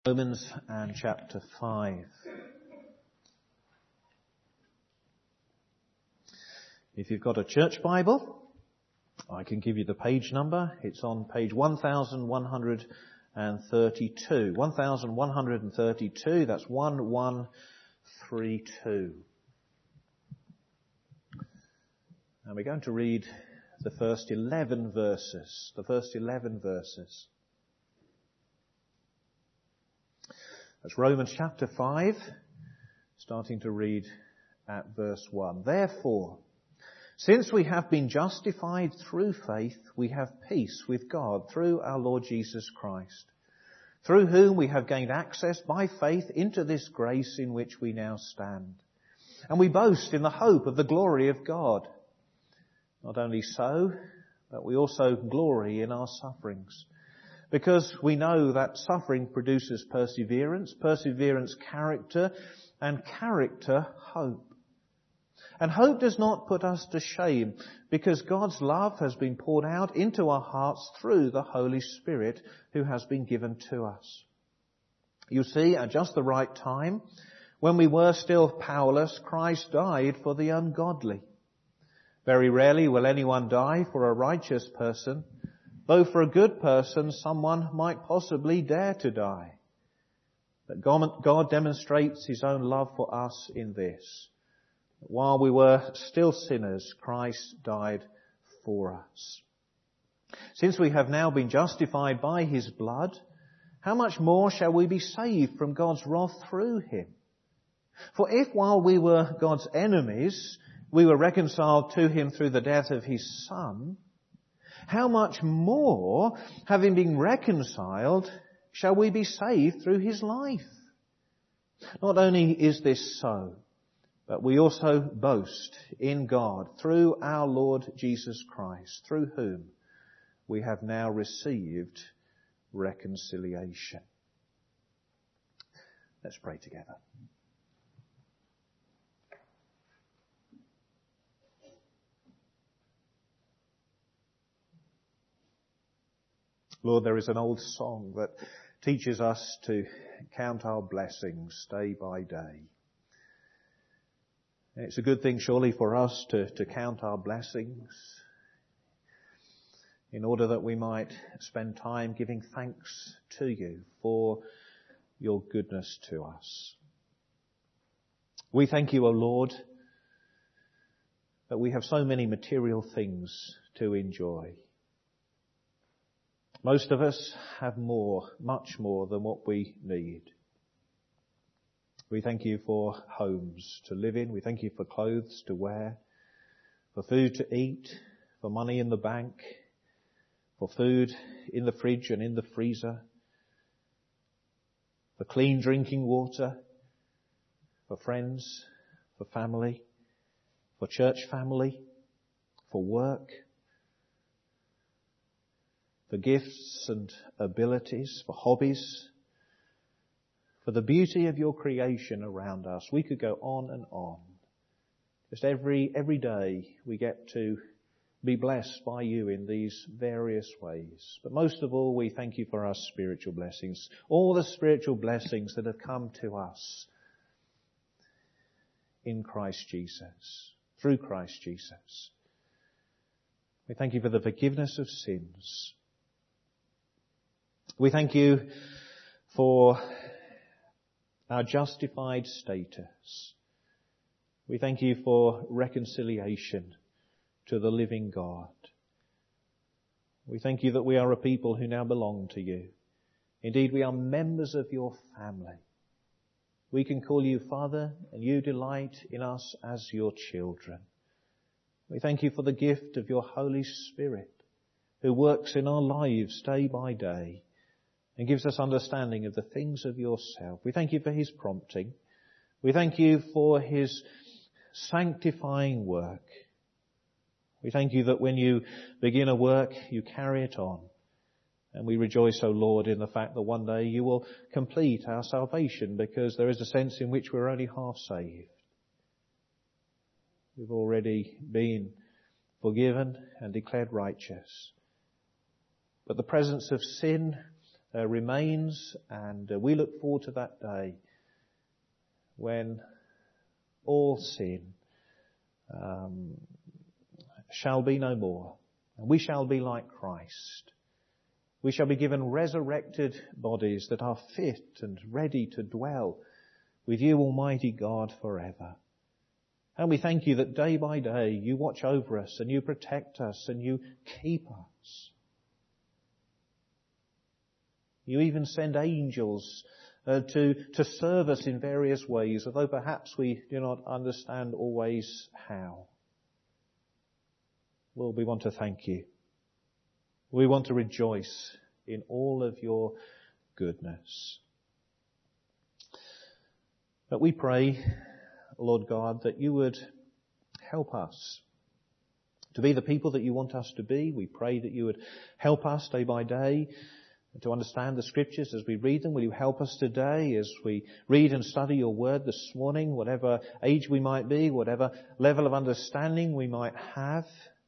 Romans and chapter 5. If you've got a church Bible, I can give you the page number. It's on page 1132. 1132, that's 1132. And we're going to read the first 11 verses. That's Romans chapter 5, starting to read at verse 1. Therefore, since we have been justified through faith, we have peace with God through our Lord Jesus Christ, through whom we have gained access by faith into this grace in which we now stand. And we boast in the hope of the glory of God. Not only so, but we also glory in our sufferings, because we know that suffering produces perseverance, perseverance character, and character hope. And hope does not put us to shame, because God's love has been poured out into our hearts through the Holy Spirit who has been given to us. You see, at just the right time, when we were still powerless, Christ died for the ungodly. Very rarely will anyone die for a righteous person, though for a good person someone might possibly dare to die. But God demonstrates His own love for us in this: while we were still sinners, Christ died for us. Since we have now been justified by His blood, how much more shall we be saved from God's wrath through Him? For if while we were God's enemies, we were reconciled to Him through the death of His Son, how much more, having been reconciled, shall we be saved through His life? Not only is this so, but we also boast in God through our Lord Jesus Christ, through whom we have now received reconciliation. Let's pray together. Lord, there is an old song that teaches us to count our blessings day by day. It's a good thing, surely, for us to count our blessings in order that we might spend time giving thanks to You for Your goodness to us. We thank You, O Lord, that we have so many material things to enjoy. Most of us have more, much more than what we need. We thank You for homes to live in. We thank You for clothes to wear, for food to eat, for money in the bank, for food in the fridge and in the freezer, for clean drinking water, for friends, for family, for church family, for work, for gifts and abilities, for hobbies, for the beauty of Your creation around us. We could go on and on. Just every day we get to be blessed by You in these various ways. But most of all, we thank You for our spiritual blessings, all the spiritual blessings that have come to us in Christ Jesus, through Christ Jesus. We thank You for the forgiveness of sins. We thank You for our justified status. We thank You for reconciliation to the living God. We thank You that we are a people who now belong to You. Indeed, we are members of Your family. We can call You Father, and You delight in us as Your children. We thank You for the gift of Your Holy Spirit, who works in our lives day by day and gives us understanding of the things of Yourself. We thank You for His prompting. We thank You for His sanctifying work. We thank You that when You begin a work, You carry it on. And we rejoice, O Lord, in the fact that one day You will complete our salvation, because there is a sense in which we're only half saved. We've already been forgiven and declared righteous. But the presence of sin remains, and we look forward to that day when all sin shall be no more, and we shall be like Christ. We shall be given resurrected bodies that are fit and ready to dwell with you, Almighty God, forever. And we thank you that day by day you watch over us and you protect us and you keep us. You even send angels to serve us in various ways, although perhaps we do not understand always how. Lord, we want to thank you. We want to rejoice in all of your goodness. But we pray, Lord God, that you would help us to be the people that you want us to be. We pray that you would help us day by day to understand the Scriptures as we read them. Will you help us today as we read and study your word this morning, whatever age we might be, whatever level of understanding we might have?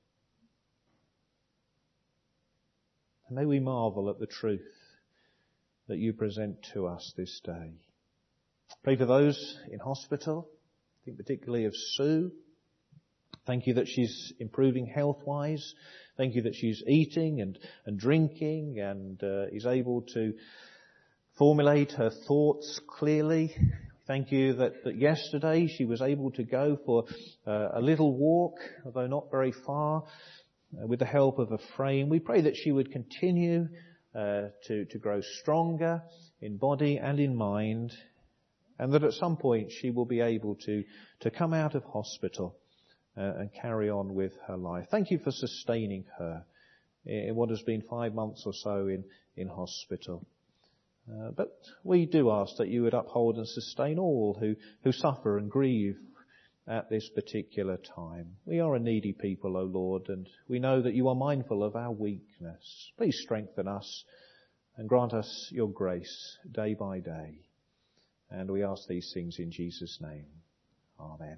And may we marvel at the truth that you present to us this day. Pray for those in hospital. I think particularly of Sue. Thank you that she's improving health-wise. Thank you that she's eating and drinking and is able to formulate her thoughts clearly. Thank you that yesterday she was able to go for a little walk, although not very far, with the help of a frame. We pray that she would continue to grow stronger in body and in mind, and that at some point she will be able to come out of hospital and carry on with her life. Thank you for sustaining her in what has been 5 months or so in hospital. But we do ask that you would uphold and sustain all who suffer and grieve at this particular time. We are a needy people, O Lord, and we know that you are mindful of our weakness. Please strengthen us and grant us your grace day by day. And we ask these things in Jesus' name. Amen.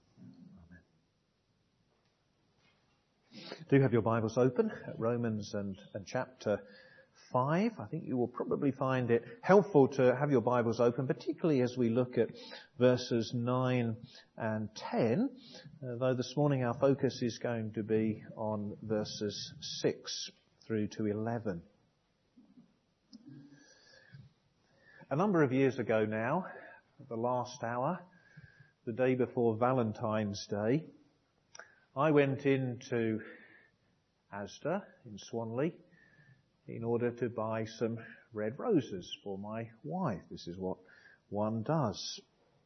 Do have your Bibles open at Romans and chapter 5. I think you will probably find it helpful to have your Bibles open, particularly as we look at verses 9 and 10, though this morning our focus is going to be on verses 6 through to 11. A number of years ago now, at the last hour, the day before Valentine's Day, I went into Asda in Swanley in order to buy some red roses for my wife. This is what one does.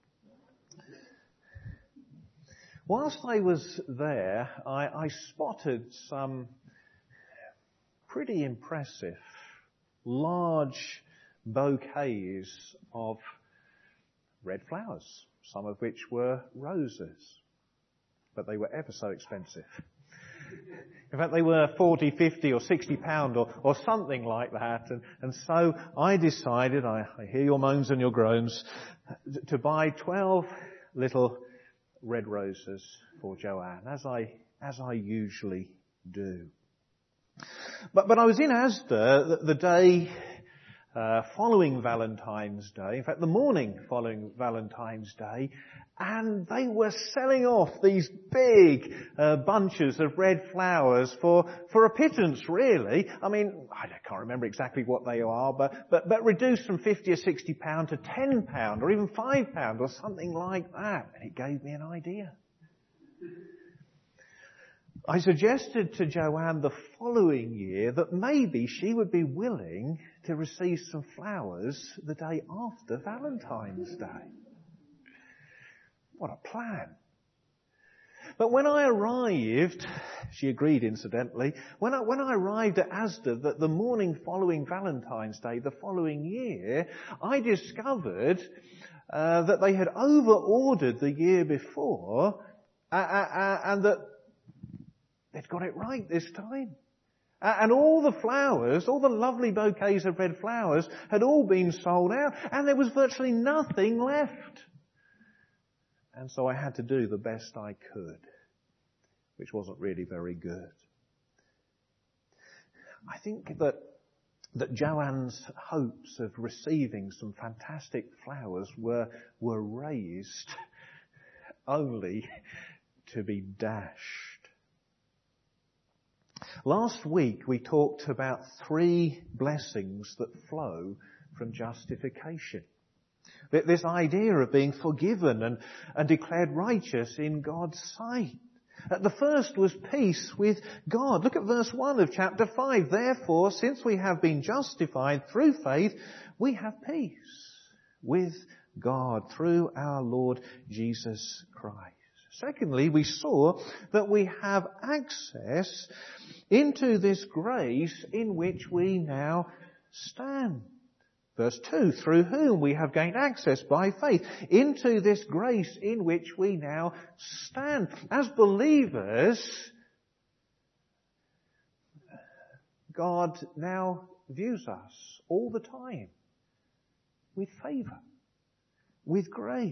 Whilst I was there, I spotted some pretty impressive, large bouquets of red flowers, some of which were roses, but they were ever so expensive. In fact, they were 40, 50 or 60 pound or something like that. And so I decided, I hear your moans and your groans, to buy 12 little red roses for Joanne, as I usually do. But I was in Asda the day following Valentine's Day, in fact the morning following Valentine's Day, and they were selling off these big bunches of red flowers for a pittance, really. I mean, I can't remember exactly what they are, but reduced from 50 or 60 pound to 10 pound or even 5 pound or something like that. And it gave me an idea. I suggested to Joanne the following year that maybe she would be willing to receive some flowers the day after Valentine's Day. What a plan. But when I arrived, she agreed incidentally, when I arrived at Asda the morning following Valentine's Day the following year, I discovered that they had over-ordered the year before and that they'd got it right this time. And all the flowers, all the lovely bouquets of red flowers had all been sold out and there was virtually nothing left. And so I had to do the best I could, which wasn't really very good. I think that that Joanne's hopes of receiving some fantastic flowers were raised only to be dashed. Last week we talked about 3 blessings that flow from justification. This idea of being forgiven and declared righteous in God's sight. The first was peace with God. Look at verse 1 of chapter 5. Therefore, since we have been justified through faith, we have peace with God through our Lord Jesus Christ. Secondly, we saw that we have access into this grace in which we now stand. Verse 2, through whom we have gained access by faith into this grace in which we now stand. As believers, God now views us all the time with favour, with grace.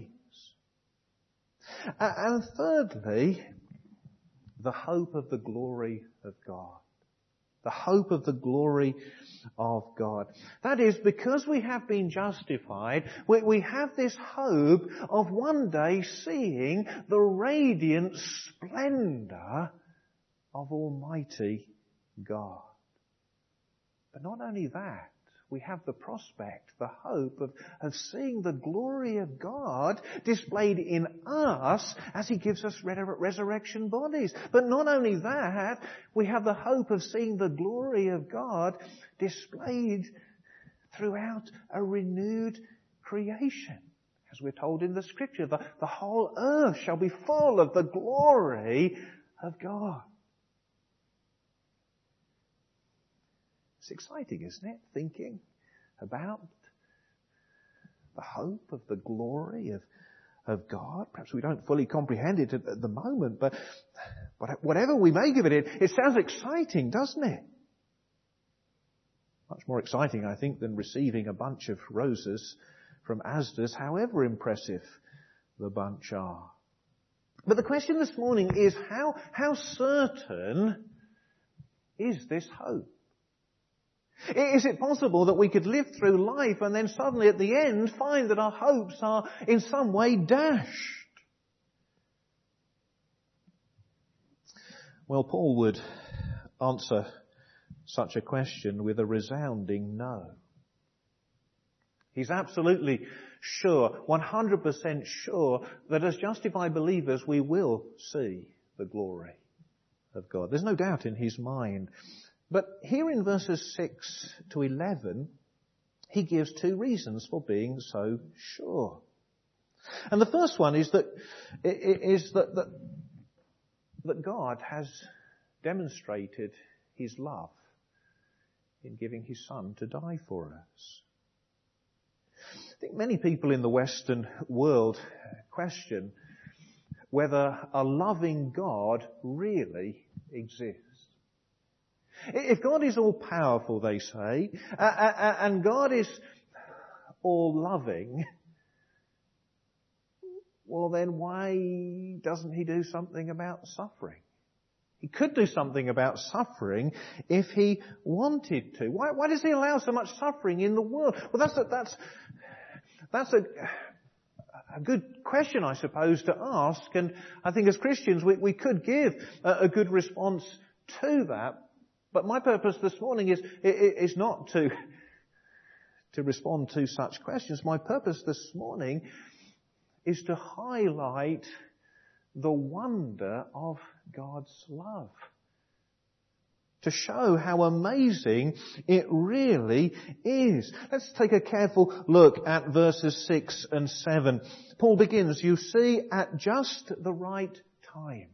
And thirdly, the hope of the glory of God. The hope of the glory of God. That is, because we have been justified, we have this hope of one day seeing the radiant splendour of Almighty God. But not only that, we have the prospect, the hope of seeing the glory of God displayed in us as He gives us resurrection bodies. But not only that, we have the hope of seeing the glory of God displayed throughout a renewed creation. As we're told in the Scripture, the whole earth shall be full of the glory of God. It's exciting, isn't it? Thinking about the hope of the glory of God. Perhaps we don't fully comprehend it at the moment, but whatever we may give it, it sounds exciting, doesn't it? Much more exciting, I think, than receiving a bunch of roses from Asda's, however impressive the bunch are. But the question this morning is, how certain is this hope? Is it possible that we could live through life and then suddenly at the end find that our hopes are in some way dashed? Well, Paul would answer such a question with a resounding no. He's absolutely sure, 100% sure, that as justified believers we will see the glory of God. There's no doubt in his mind. But here in verses 6 to 11, he gives 2 reasons for being so sure. And the first one is that God has demonstrated His love in giving His Son to die for us. I think many people in the Western world question whether a loving God really exists. If God is all powerful, they say, and God is all loving, well then why doesn't He do something about suffering? He could do something about suffering if He wanted to. Why does He allow so much suffering in the world? Well, that's a good question, I suppose, to ask, and I think as Christians we could give a good response to that. But my purpose this morning is not to respond to such questions. My purpose this morning is to highlight the wonder of God's love. To show how amazing it really is. Let's take a careful look at verses 6 and 7. Paul begins, you see, at just the right time.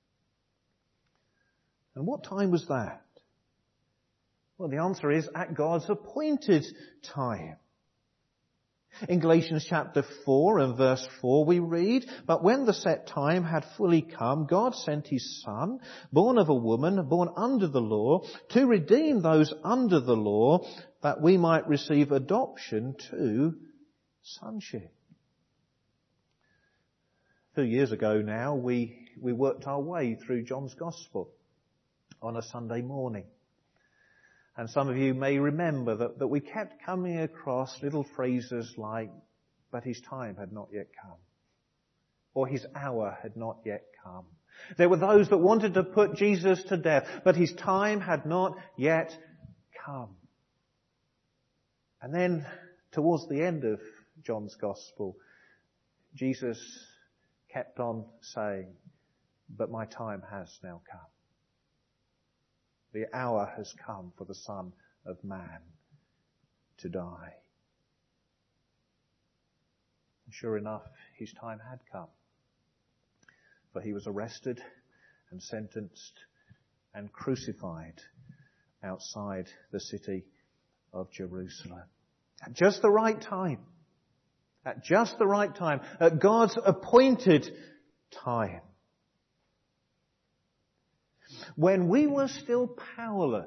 And what time was that? Well, the answer is at God's appointed time. In Galatians chapter 4 and verse 4 we read, but when the set time had fully come, God sent His Son, born of a woman, born under the law, to redeem those under the law, that we might receive adoption to sonship. 2 years ago now, we worked our way through John's Gospel on a Sunday morning. And some of you may remember that we kept coming across little phrases like, but his time had not yet come. Or his hour had not yet come. There were those that wanted to put Jesus to death, but his time had not yet come. And then, towards the end of John's Gospel, Jesus kept on saying, but my time has now come. The hour has come for the Son of Man to die. And sure enough, his time had come. For he was arrested and sentenced and crucified outside the city of Jerusalem. At just the right time. At just the right time. At God's appointed time. When we were still powerless.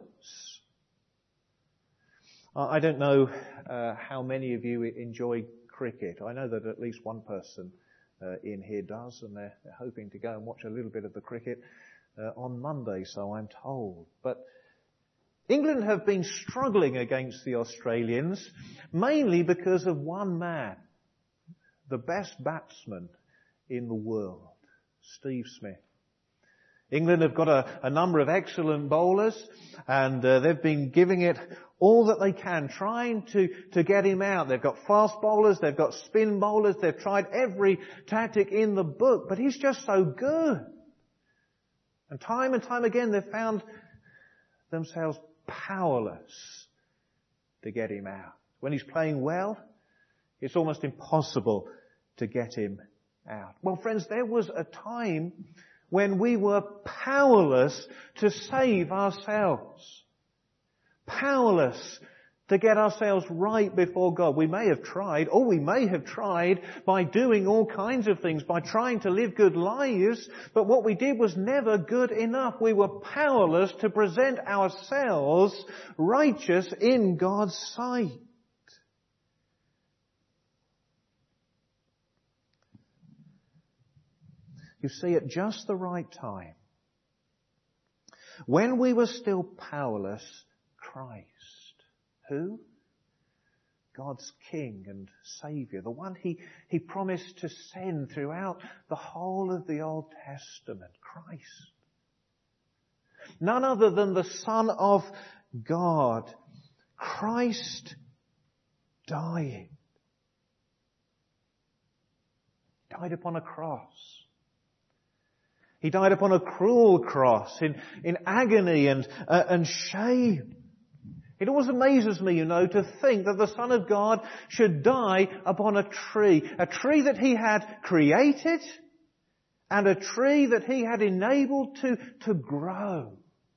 I don't know how many of you enjoy cricket. I know that at least one person in here does, and they're hoping to go and watch a little bit of the cricket on Monday, so I'm told. But England have been struggling against the Australians, mainly because of one man, the best batsman in the world, Steve Smith. England have got a number of excellent bowlers, and they've been giving it all that they can, trying to get him out. They've got fast bowlers, they've got spin bowlers, they've tried every tactic in the book, but he's just so good. And time again they've found themselves powerless to get him out. When he's playing well, it's almost impossible to get him out. Well, friends, there was a time when we were powerless to save ourselves. Powerless to get ourselves right before God. We may have tried by doing all kinds of things, by trying to live good lives, but what we did was never good enough. We were powerless to present ourselves righteous in God's sight. You see, at just the right time, when we were still powerless, Christ, who? God's King and Saviour, the one He promised to send throughout the whole of the Old Testament, Christ. None other than the Son of God, Christ died. He died upon a cross. He died upon a cruel cross in agony and shame. It always amazes me, to think that the Son of God should die upon a tree that He had created and a tree that He had enabled to grow.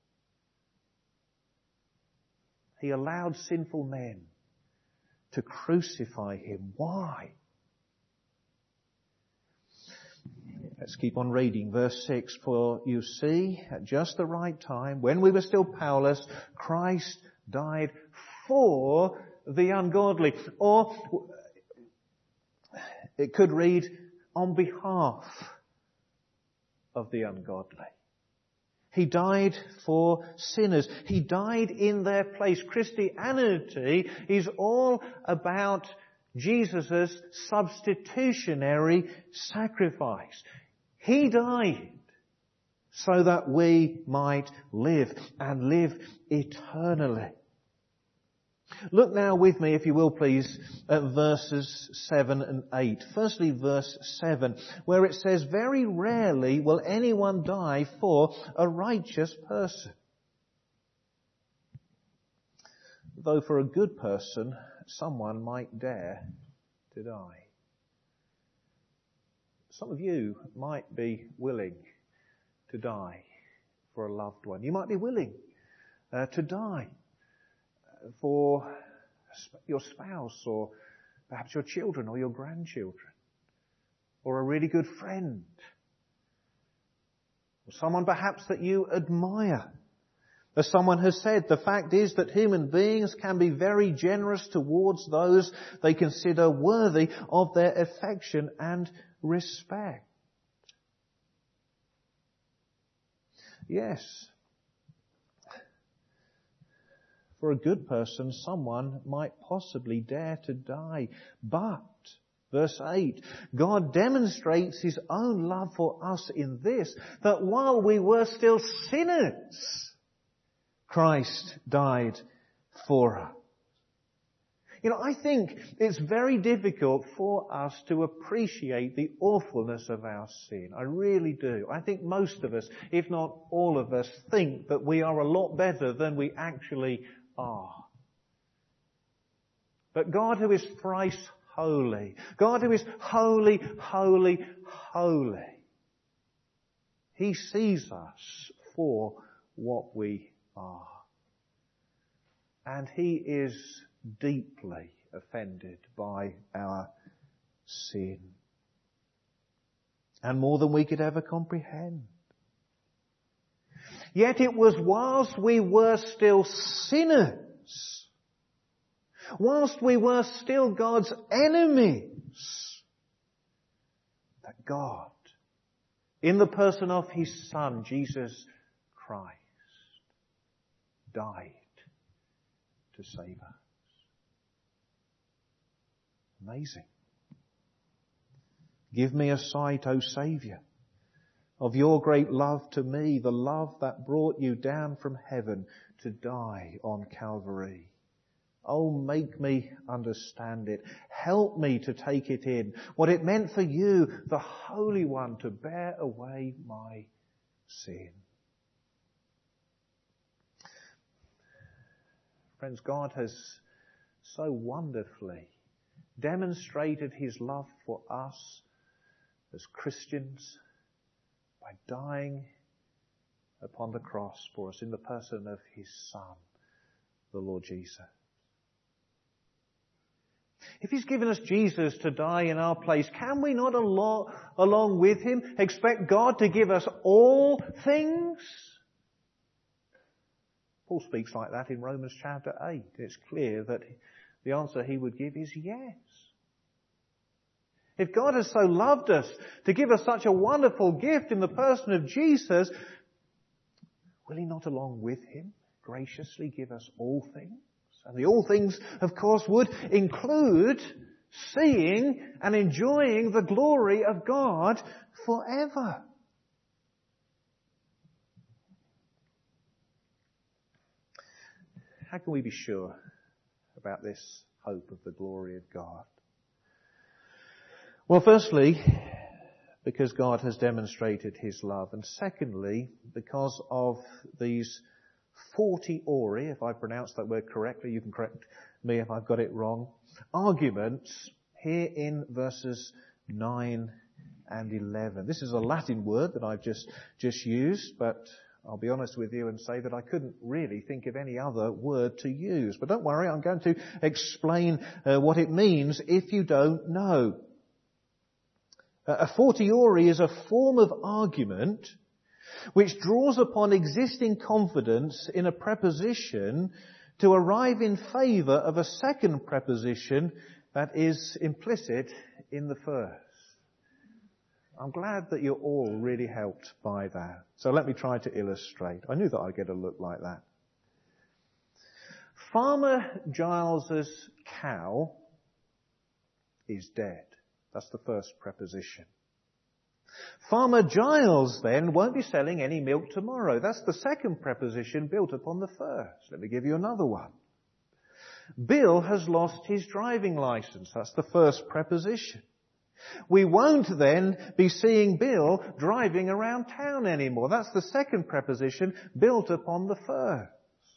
He allowed sinful men to crucify Him. Why? Let's keep on reading. Verse 6, for you see, at just the right time, when we were still powerless, Christ died for the ungodly. Or it could read, on behalf of the ungodly. He died for sinners. He died in their place. Christianity is all about Jesus' substitutionary sacrifice. He died so that we might live and live eternally. Look now with me, if you will please, at verses 7 and 8. Firstly, verse 7, where it says, very rarely will anyone die for a righteous person. Though for a good person, someone might dare to die. Some of you might be willing to die for a loved one. You might be willing to die for your spouse, or perhaps your children or your grandchildren, or a really good friend, or someone perhaps that you admire. As someone has said, the fact is that human beings can be very generous towards those they consider worthy of their affection and respect. Yes. For a good person, someone might possibly dare to die. But, verse 8, God demonstrates His own love for us in this, that while we were still sinners, Christ died for us. You know, I think it's very difficult for us to appreciate the awfulness of our sin. I really do. I think most of us, if not all of us, think that we are a lot better than we actually are. But God, who is thrice holy, God who is holy, holy, holy, He sees us for what we are. And He is deeply offended by our sin. And more than we could ever comprehend. Yet it was whilst we were still sinners, whilst we were still God's enemies, that God, in the person of His Son, Jesus Christ, died to save us. Amazing. Give me a sight, O Saviour, of your great love to me, the love that brought you down from heaven to die on Calvary. Oh, make me understand it. Help me to take it in. What it meant for you, the Holy One, to bear away my sin. Friends, God has so wonderfully demonstrated His love for us as Christians by dying upon the cross for us in the person of His Son, the Lord Jesus. If He's given us Jesus to die in our place, can we not along with Him expect God to give us all things? Paul speaks like that in Romans chapter 8. It's clear that the answer he would give is yes. If God has so loved us to give us such a wonderful gift in the person of Jesus, will He not along with Him graciously give us all things? And the all things, of course, would include seeing and enjoying the glory of God forever. How can we be sure about this hope of the glory of God? Well, firstly, because God has demonstrated His love. And secondly, because of these 40 ori, if I pronounce that word correctly, you can correct me if I've got it wrong, arguments here in verses 9 and 11. This is a Latin word that I've just used, but I'll be honest with you and say that I couldn't really think of any other word to use. But don't worry, I'm going to explain what it means if you don't know. A fortiori is a form of argument which draws upon existing confidence in a preposition to arrive in favour of a second preposition that is implicit in the first. I'm glad that you're all really helped by that. So let me try to illustrate. I knew that I'd get a look like that. Farmer Giles's cow is dead. That's the first preposition. Farmer Giles then won't be selling any milk tomorrow. That's the second preposition built upon the first. Let me give you another one. Bill has lost his driving license. That's the first preposition. We won't then be seeing Bill driving around town anymore. That's the second preposition built upon the first.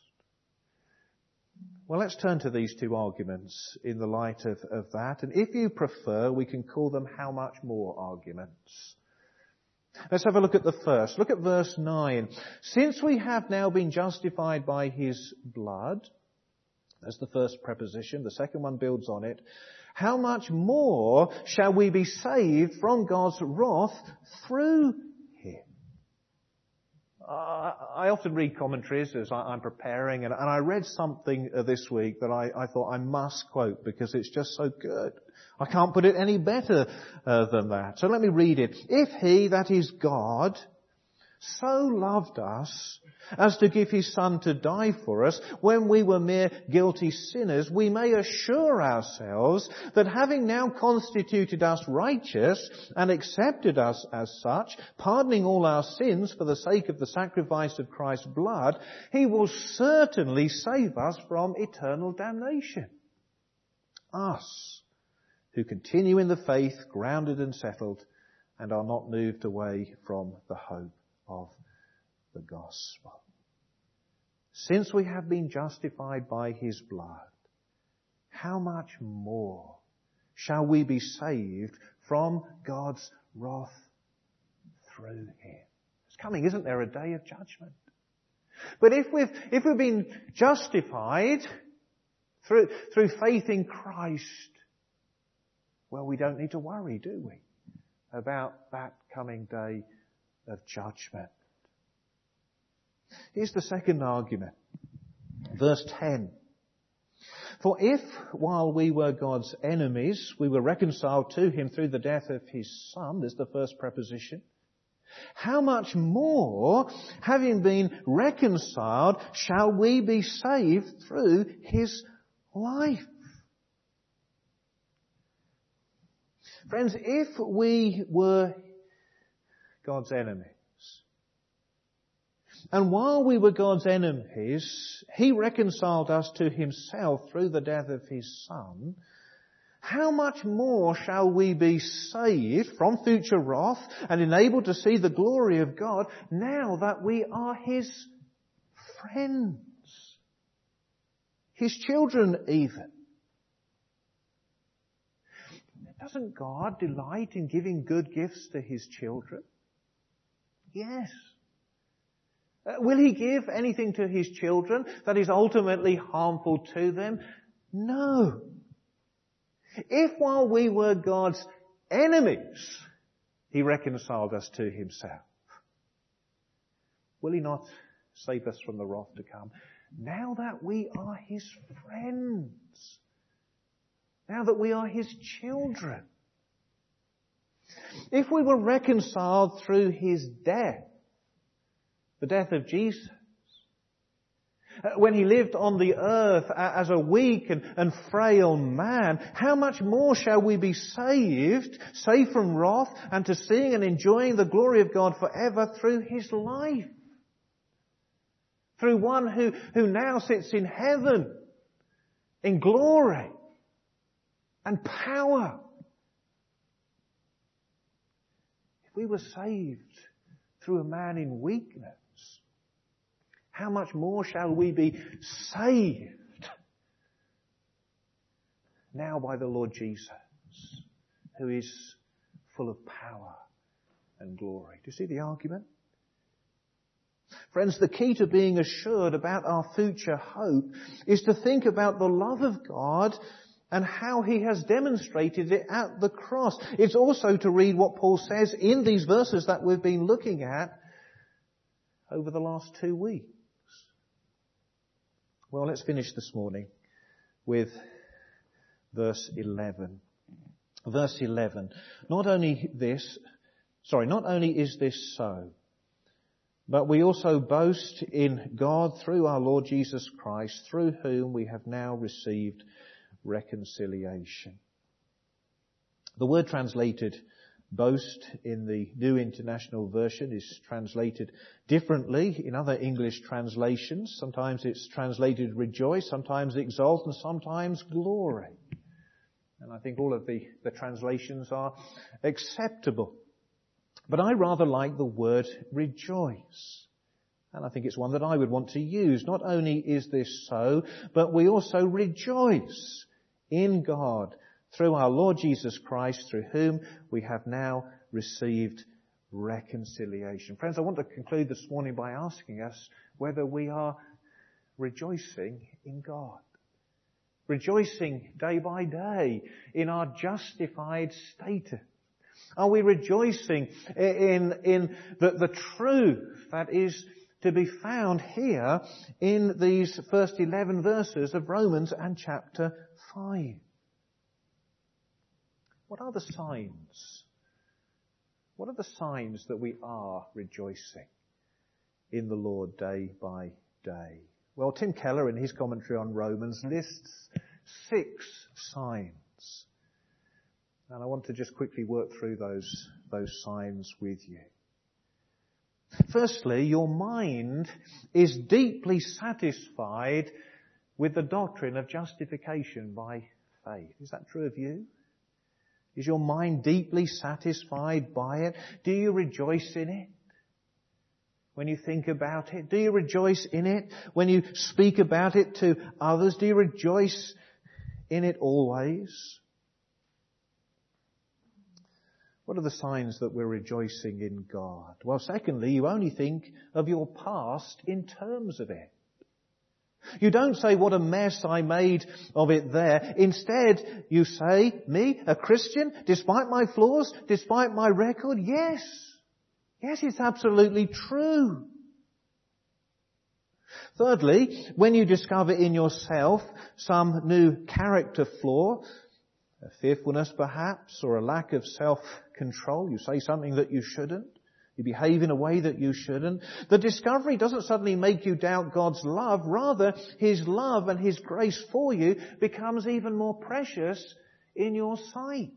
Well, let's turn to these two arguments in the light of that. And if you prefer, we can call them how much more arguments. Let's have a look at the first. Look at verse 9. Since we have now been justified by His blood, that's the first preposition, the second one builds on it, how much more shall we be saved from God's wrath through Him? I often read commentaries as I'm preparing, and I read something this week that I thought I must quote because it's just so good. I can't put it any better than that. So let me read it. If He, that is God, so loved us as to give his Son to die for us when we were mere guilty sinners, we may assure ourselves that having now constituted us righteous and accepted us as such, pardoning all our sins for the sake of the sacrifice of Christ's blood, he will certainly save us from eternal damnation. Us, who continue in the faith, grounded and settled, and are not moved away from the hope of the gospel. Since we have been justified by his blood, how much more shall we be saved from God's wrath through him? It's coming, isn't there, a day of judgment? But if we've been justified through faith in Christ, well, we don't need to worry, do we, about that coming day of judgment. Here's the second argument. Verse 10. For if, while we were God's enemies, we were reconciled to him through the death of his Son, there's the first preposition, how much more, having been reconciled, shall we be saved through his life? Friends, if we were God's enemies, and while we were God's enemies, he reconciled us to himself through the death of his Son, how much more shall we be saved from future wrath and enabled to see the glory of God now that we are his friends, his children even? Doesn't God delight in giving good gifts to his children? Yes. Will he give anything to his children that is ultimately harmful to them? No. If while we were God's enemies, he reconciled us to himself, will he not save us from the wrath to come? Now that we are his friends, now that we are his children, if we were reconciled through his death, the death of Jesus, when he lived on the earth as a weak and frail man, how much more shall we be saved from wrath and to seeing and enjoying the glory of God forever through his life? Through one who now sits in heaven in glory and power. If we were saved through a man in weakness, how much more shall we be saved now by the Lord Jesus, who is full of power and glory? Do you see the argument? Friends, the key to being assured about our future hope is to think about the love of God and how he has demonstrated it at the cross. It's also to read what Paul says in these verses that we've been looking at over the last 2 weeks. Well, let's finish this morning with verse 11. Verse 11. Not only is this so, but we also boast in God through our Lord Jesus Christ, through whom we have now received reconciliation. The word translated boast in the New International Version is translated differently in other English translations. Sometimes it's translated rejoice, sometimes exalt, and sometimes glory. And I think all of the translations are acceptable. But I rather like the word rejoice. And I think it's one that I would want to use. Not only is this so, but we also rejoice in God through our Lord Jesus Christ, through whom we have now received reconciliation. Friends, I want to conclude this morning by asking us whether we are rejoicing in God. Rejoicing day by day in our justified status. Are we rejoicing in the truth that is to be found here in these first 11 verses of Romans and chapter 5? What are the signs? What are the signs that we are rejoicing in the Lord day by day. Well, Tim Keller, in his commentary on Romans, lists 6 signs. And I want to just quickly work through those signs with you. Firstly, your mind is deeply satisfied with the doctrine of justification by faith. Is that true of you? Is your mind deeply satisfied by it? Do you rejoice in it? When you think about it, do you rejoice in it? When you speak about it to others, do you rejoice in it always? What are the signs that we're rejoicing in God? Well, secondly, you only think of your past in terms of it. You don't say, what a mess I made of it there. Instead, you say, me, a Christian, despite my flaws, despite my record, yes. Yes, it's absolutely true. Thirdly, when you discover in yourself some new character flaw, a fearfulness perhaps, or a lack of self-control, you say something that you shouldn't, you behave in a way that you shouldn't, the discovery doesn't suddenly make you doubt God's love. Rather, His love and His grace for you becomes even more precious in your sight.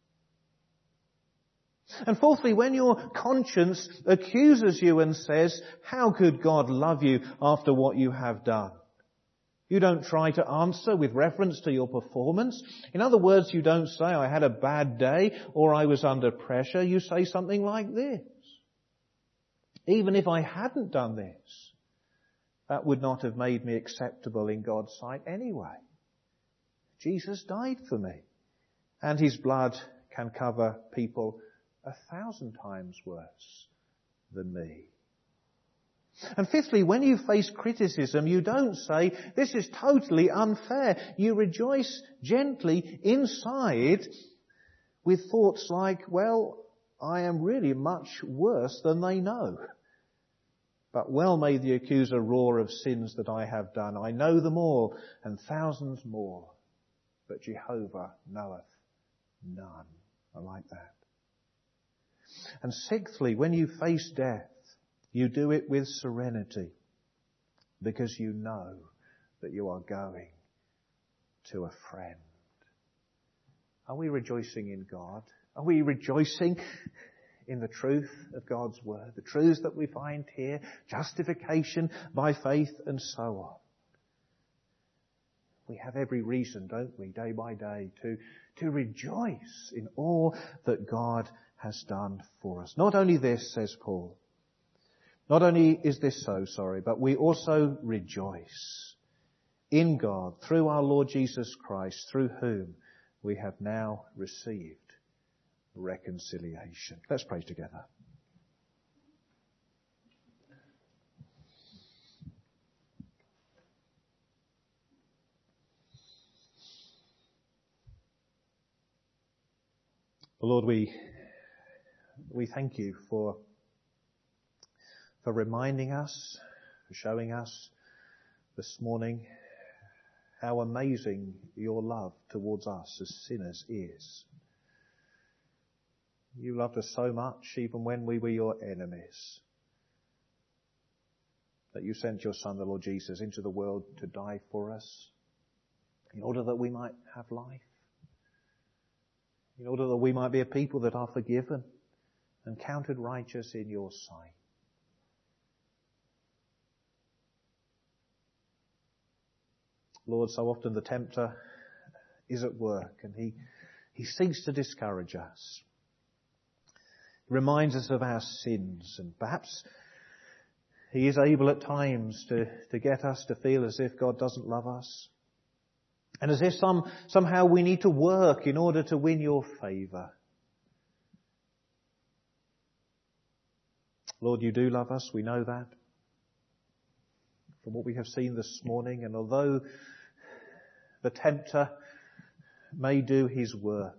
And fourthly, when your conscience accuses you and says, how could God love you after what you have done? You don't try to answer with reference to your performance. In other words, you don't say, I had a bad day or I was under pressure. You say something like this. Even if I hadn't done this, that would not have made me acceptable in God's sight anyway. Jesus died for me, and His blood can cover people 1,000 times worse than me. And fifthly, when you face criticism, you don't say, this is totally unfair. You rejoice gently inside with thoughts like, well, I am really much worse than they know. But well may the accuser roar of sins that I have done. I know them all and thousands more. But Jehovah knoweth none. I like that. And sixthly, when you face death, you do it with serenity because you know that you are going to a friend. Are we rejoicing in God? Are we rejoicing in the truth of God's Word, the truths that we find here, justification by faith and so on? We have every reason, don't we, day by day, to rejoice in all that God has done for us. Not only this, says Paul, not only is this so, but we also rejoice in God through our Lord Jesus Christ, through whom we have now received reconciliation. Let's pray together. Lord, we thank you for reminding us, for showing us this morning how amazing your love towards us as sinners is. You loved us so much even when we were your enemies, that you sent your Son, the Lord Jesus, into the world to die for us in order that we might have life, in order that we might be a people that are forgiven and counted righteous in your sight. Lord, so often the tempter is at work and he seeks to discourage us. He reminds us of our sins, and perhaps he is able at times to get us to feel as if God doesn't love us, and as if somehow we need to work in order to win your favour. Lord, you do love us, we know that, from what we have seen this morning, and although the tempter may do his work,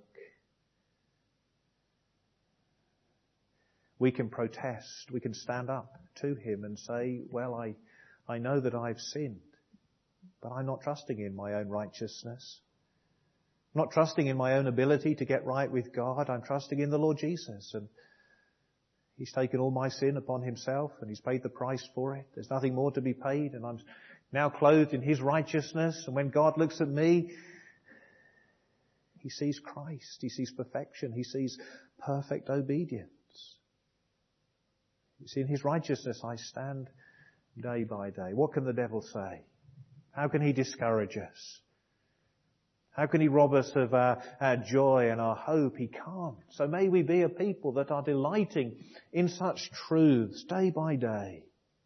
we can protest, we can stand up to him and say, well, I know that I've sinned, but I'm not trusting in my own righteousness. I'm not trusting in my own ability to get right with God. I'm trusting in the Lord Jesus. And He's taken all my sin upon himself and he's paid the price for it. There's nothing more to be paid, and I'm now clothed in his righteousness. And when God looks at me, he sees Christ. He sees perfection. He sees perfect obedience. You see, in his righteousness I stand day by day. What can the devil say? How can he discourage us? How can he rob us of our joy and our hope? He can't. So may we be a people that are delighting in such truths day by day.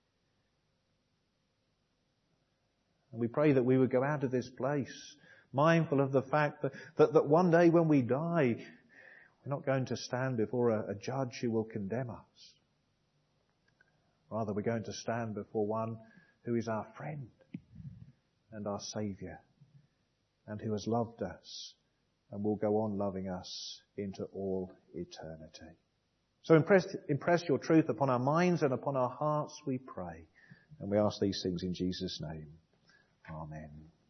And we pray that we would go out of this place mindful of the fact that one day when we die, we're not going to stand before a judge who will condemn us. Rather, we're going to stand before one who is our friend and our Saviour, and who has loved us and will go on loving us into all eternity. So impress your truth upon our minds and upon our hearts, we pray. And we ask these things in Jesus' name. Amen.